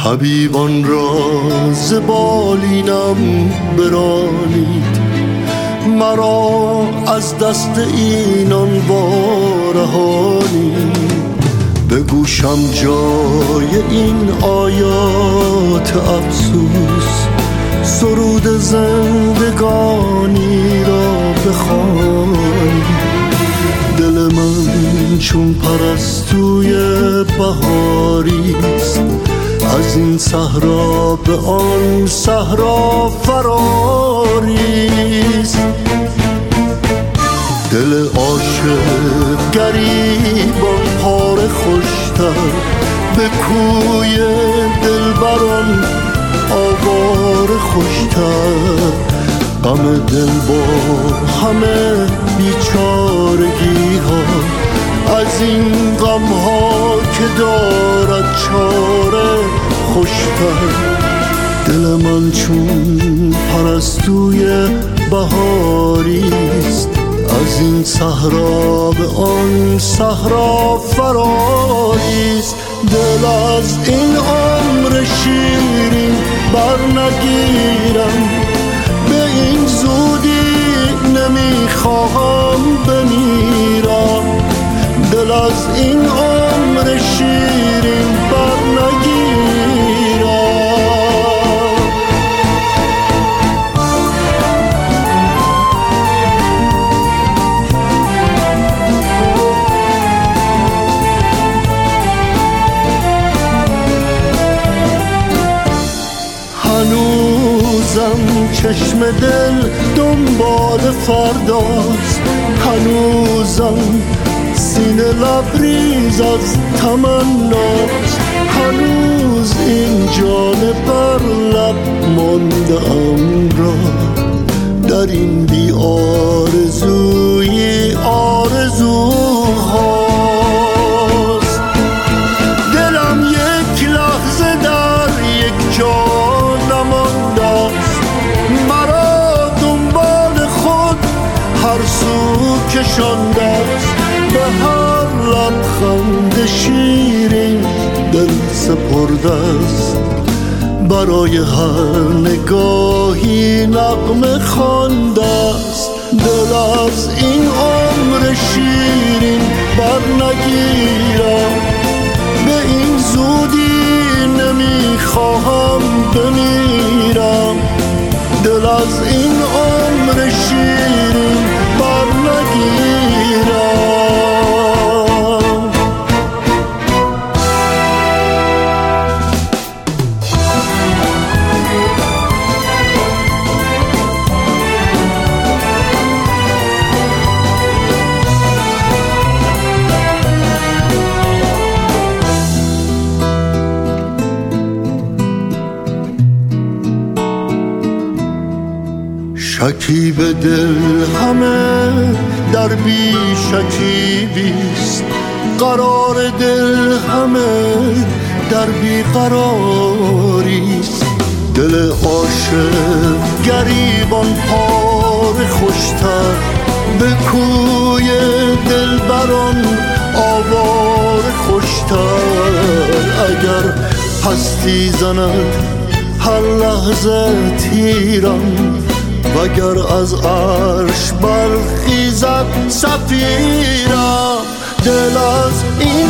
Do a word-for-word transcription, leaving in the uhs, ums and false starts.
حبیبان را ز بالینم برانید، مرا از دست اینان وارهانید. به گوشم جای این آیات افسوس، سرود زندگانی را بخوانید. دل من چون پرستوی بهاریست، از این صحرا به آن صحرا فراریست. دل عاشق گریبان پاره خوشتر، به کوی دلبران آواره خوشتر. غم دل با همه بیچارگی ها، از این غم ها که دارد چاره خوشتر. دل من چون پرستوی بهاریست، از این صحرا به آن صحرا فراریست. دل از این عمر شیرین بر نگیرم، به این زودی نمیخواهم بمیرم. دل از این عمر شیرین بر نگیرم. هنوزم چشم دل دنبال فرداست، هنوزم سینه لبریز از تمناست. هنوز این جان بر لب مانده ام را، در این بی آرزوی آرزوهاست. دلم یک لحظه در یک جا نمانده است، مرا دنبال خود هر سو کشانده است. به هر لبخند شیرین دل سپرده است، برای هر نگاهی نغمه خوانده است. دل از این عمر شیرین بر نگیرم، به این زودی نمیخواهم بمیرم. دل از این عمر شیرین بر نگیرم. شکیب دل همه در بی شکیبیست، قرار دل همه در بی قراریست. دل عاشق گریبان پاره خوشتر، به کوی دلبران آواره خوشتر. اگر هستی زند هر لحظه تیرم، وگر از عرش برخیزد صفیرم. دل از این